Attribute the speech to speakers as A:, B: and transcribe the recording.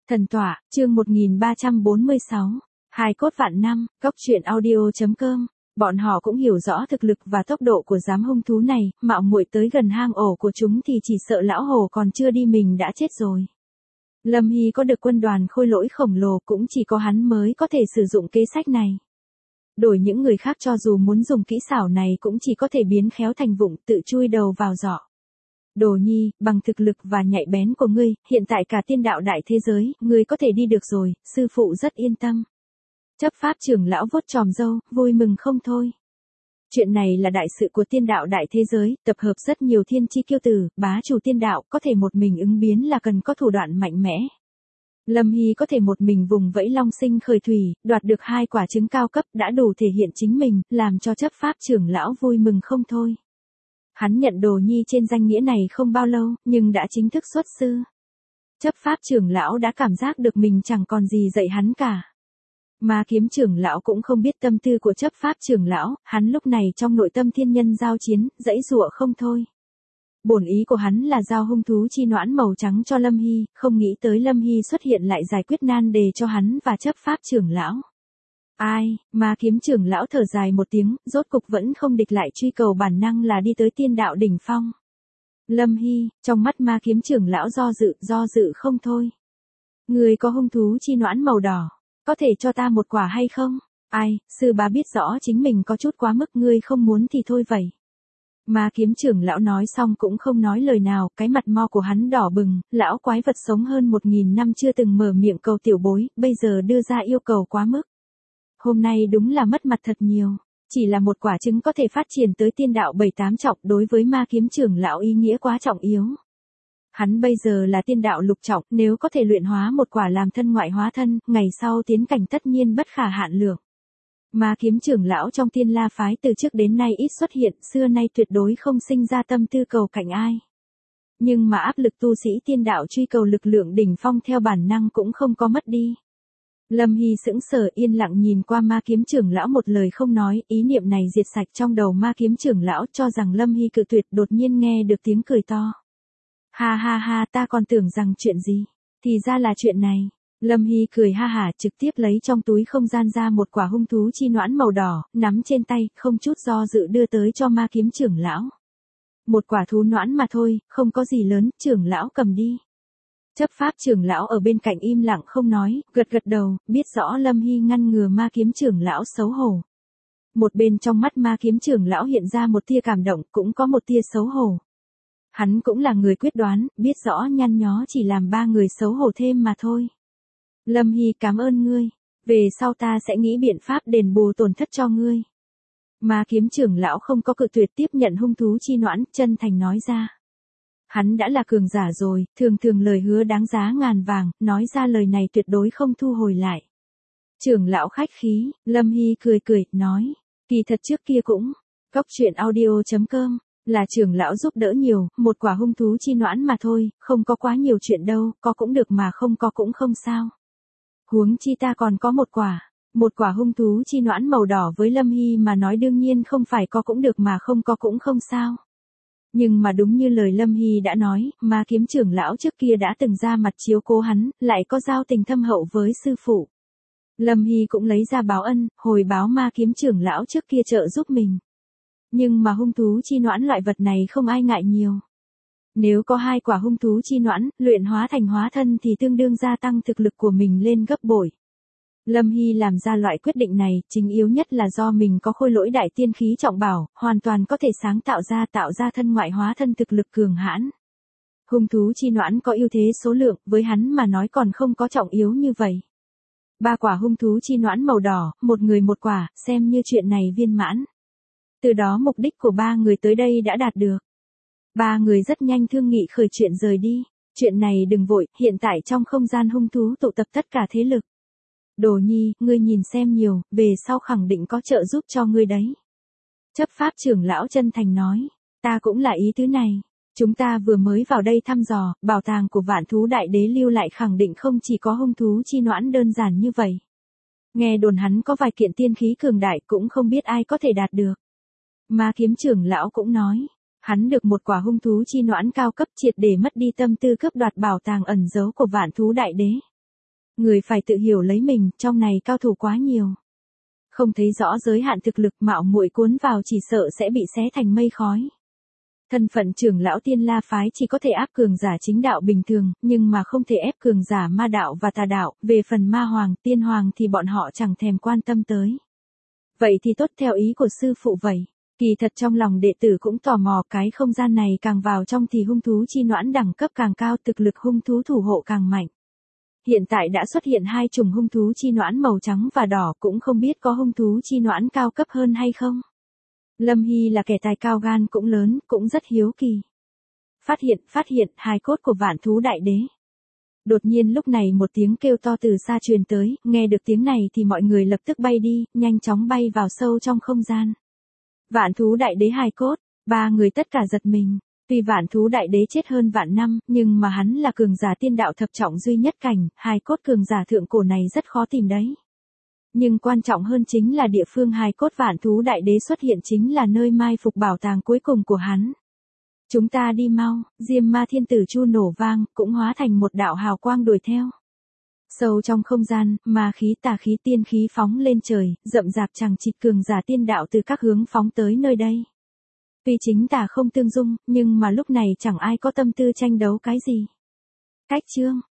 A: Thần tọa, chương 1346. Hài cốt vạn năm, góc truyện audio.com. Bọn họ cũng hiểu rõ thực lực và tốc độ của giám hung thú này, mạo muội tới gần hang ổ của chúng thì chỉ sợ lão hổ còn chưa đi mình đã chết rồi. Lâm Hy có được quân đoàn khôi lỗi khổng lồ, cũng chỉ có hắn mới có thể sử dụng kế sách này. Đổi những người khác cho dù muốn dùng kỹ xảo này cũng chỉ có thể biến khéo thành vụng, tự chui đầu vào giỏ. Đồ Nhi, bằng thực lực và nhạy bén của ngươi, hiện tại cả tiên đạo đại thế giới, ngươi có thể đi được rồi, sư phụ rất yên tâm. Chấp pháp trưởng lão vuốt tròm râu, vui mừng không thôi. Chuyện này là đại sự của tiên đạo đại thế giới, tập hợp rất nhiều thiên chi kiêu tử, bá chủ tiên đạo, có thể một mình ứng biến là cần có thủ đoạn mạnh mẽ. Lâm Hy có thể một mình vùng vẫy long sinh khởi thủy, đoạt được 2 quả trứng cao cấp đã đủ thể hiện chính mình, làm cho chấp pháp trưởng lão vui mừng không thôi. Hắn nhận Đồ Nhi trên danh nghĩa này không bao lâu, nhưng đã chính thức xuất sư. Chấp pháp trưởng lão đã cảm giác được mình chẳng còn gì dạy hắn cả. Mà kiếm trưởng lão cũng không biết tâm tư của chấp pháp trưởng lão, hắn lúc này trong nội tâm thiên nhân giao chiến, dãy giụa không thôi. Bổn ý của hắn là giao hung thú chi noãn màu trắng cho Lâm Hy, không nghĩ tới Lâm Hy xuất hiện lại giải quyết nan đề cho hắn và chấp pháp trưởng lão. Ai, mà kiếm trưởng lão thở dài một tiếng, rốt cục vẫn không địch lại truy cầu bản năng là đi tới tiên đạo đỉnh phong. Lâm Hy, trong mắt ma kiếm trưởng lão do dự không thôi. Người có hung thú chi noãn màu đỏ, có thể cho ta một quả hay không? Ai, sư bá biết rõ chính mình có chút quá mức, ngươi không muốn thì thôi vậy. Ma kiếm trưởng lão nói xong cũng không nói lời nào, cái mặt mo của hắn đỏ bừng, lão quái vật sống hơn 1000 năm chưa từng mở miệng cầu tiểu bối, bây giờ đưa ra yêu cầu quá mức. Hôm nay đúng là mất mặt thật nhiều, chỉ là một quả trứng có thể phát triển tới tiên đạo 7-8 trọng, đối với ma kiếm trưởng lão ý nghĩa quá trọng yếu. Hắn bây giờ là tiên đạo lục trọng, nếu có thể luyện hóa một quả làm thân ngoại hóa thân, ngày sau tiến cảnh tất nhiên bất khả hạn lượng. Ma kiếm trưởng lão trong Tiên La phái từ trước đến nay ít xuất hiện, xưa nay tuyệt đối không sinh ra tâm tư cầu cạnh ai. Nhưng mà áp lực tu sĩ tiên đạo truy cầu lực lượng đỉnh phong theo bản năng cũng không có mất đi. Lâm Hy sững sờ yên lặng nhìn qua ma kiếm trưởng lão, một lời không nói, ý niệm này diệt sạch trong đầu ma kiếm trưởng lão, cho rằng Lâm Hy cự tuyệt, đột nhiên nghe được tiếng cười to. Ha ha ha, ta còn tưởng rằng chuyện gì, thì ra là chuyện này. Lâm Hy cười ha hả, trực tiếp lấy trong túi không gian ra một quả hung thú chi noãn màu đỏ, nắm trên tay, không chút do dự đưa tới cho ma kiếm trưởng lão. Một quả thú noãn mà thôi, không có gì lớn, trưởng lão cầm đi. Chấp pháp trưởng lão ở bên cạnh im lặng không nói, gật gật đầu, biết rõ Lâm Hy ngăn ngừa ma kiếm trưởng lão xấu hổ. Một bên trong mắt ma kiếm trưởng lão hiện ra một tia cảm động, cũng có một tia xấu hổ. Hắn cũng là người quyết đoán, biết rõ nhăn nhó chỉ làm 3 người xấu hổ thêm mà thôi. Lâm Hy, cảm ơn ngươi, về sau ta sẽ nghĩ biện pháp đền bù tổn thất cho ngươi. Ma kiếm trưởng lão không có cự tuyệt, tiếp nhận hung thú chi noãn, chân thành nói ra. Hắn đã là cường giả rồi, thường lời hứa đáng giá ngàn vàng, nói ra lời này tuyệt đối không thu hồi lại. Trưởng lão khách khí, Lâm Hy cười, nói, kỳ thật trước kia cũng, góc truyện audio.com, là trưởng lão giúp đỡ nhiều, một quả hung thú chi noãn mà thôi, không có quá nhiều chuyện đâu, có cũng được mà không có cũng không sao. Huống chi ta còn có một quả hung thú chi noãn màu đỏ với Lâm Hy mà nói đương nhiên không phải có cũng được mà không có cũng không sao. Nhưng mà đúng như lời Lâm Hy đã nói, ma kiếm trưởng lão trước kia đã từng ra mặt chiếu cố hắn, lại có giao tình thâm hậu với sư phụ. Lâm Hy cũng lấy ra báo ân, hồi báo ma kiếm trưởng lão trước kia trợ giúp mình. Nhưng mà hung thú chi noãn loại vật này không ai ngại nhiều. Nếu có 2 quả hung thú chi noãn, luyện hóa thành hóa thân thì tương đương gia tăng thực lực của mình lên gấp bội. Lâm Hy làm ra loại quyết định này, chính yếu nhất là do mình có khôi lỗi đại tiên khí trọng bảo, hoàn toàn có thể sáng tạo ra thân ngoại hóa thân thực lực cường hãn. Hung thú chi noãn có ưu thế số lượng, với hắn mà nói còn không có trọng yếu như vậy. 3 quả hung thú chi noãn màu đỏ, một người một quả, xem như chuyện này viên mãn. Từ đó mục đích của 3 người tới đây đã đạt được. 3 người rất nhanh thương nghị khởi chuyện rời đi. Chuyện này đừng vội, hiện tại trong không gian hung thú tụ tập tất cả thế lực. Đồ Nhi, ngươi nhìn xem nhiều, về sau khẳng định có trợ giúp cho ngươi đấy. Chấp pháp trưởng lão chân thành nói, ta cũng là ý tứ này. Chúng ta vừa mới vào đây thăm dò, bảo tàng của Vạn Thú Đại Đế lưu lại khẳng định không chỉ có hung thú chi noãn đơn giản như vậy. Nghe đồn hắn có vài kiện tiên khí cường đại, cũng không biết ai có thể đạt được. Ma kiếm trưởng lão cũng nói, hắn được một quả hung thú chi noãn cao cấp, triệt để mất đi tâm tư cướp đoạt bảo tàng ẩn giấu của Vạn Thú Đại Đế. Người phải tự hiểu lấy mình, trong này cao thủ quá nhiều. Không thấy rõ giới hạn thực lực, mạo muội cuốn vào chỉ sợ sẽ bị xé thành mây khói. Thân phận trưởng lão Tiên La phái chỉ có thể áp cường giả chính đạo bình thường, nhưng mà không thể ép cường giả ma đạo và tà đạo, về phần ma hoàng, tiên hoàng thì bọn họ chẳng thèm quan tâm tới. Vậy thì tốt, theo ý của sư phụ vậy. Kỳ thật trong lòng đệ tử cũng tò mò, cái không gian này càng vào trong thì hung thú chi noãn đẳng cấp càng cao, thực lực hung thú thủ hộ càng mạnh. Hiện tại đã xuất hiện 2 chủng hung thú chi noãn màu trắng và đỏ, cũng không biết có hung thú chi noãn cao cấp hơn hay không. Lâm Hy là kẻ tài cao gan cũng lớn, cũng rất hiếu kỳ. Phát hiện, hài cốt của Vạn Thú Đại Đế. Đột nhiên lúc này một tiếng kêu to từ xa truyền tới, nghe được tiếng này thì mọi người lập tức bay đi, nhanh chóng bay vào sâu trong không gian. Vạn Thú Đại Đế hài cốt, 3 người tất cả giật mình. Tuy Vạn Thú Đại Đế chết hơn vạn năm, nhưng mà hắn là cường giả tiên đạo thập trọng duy nhất cảnh, hài cốt cường giả thượng cổ này rất khó tìm đấy. Nhưng quan trọng hơn chính là địa phương hài cốt Vạn Thú Đại Đế xuất hiện chính là nơi mai phục bảo tàng cuối cùng của hắn. Chúng ta đi mau, Diêm Ma Thiên Tử chu nổ vang, cũng hóa thành một đạo hào quang đuổi theo. Sâu trong không gian, ma khí tà khí tiên khí phóng lên trời, rậm rạp chằng chịt cường giả tiên đạo từ các hướng phóng tới nơi đây. Tuy chính tà không tương dung, nhưng mà lúc này chẳng ai có tâm tư tranh đấu cái gì. Cách chương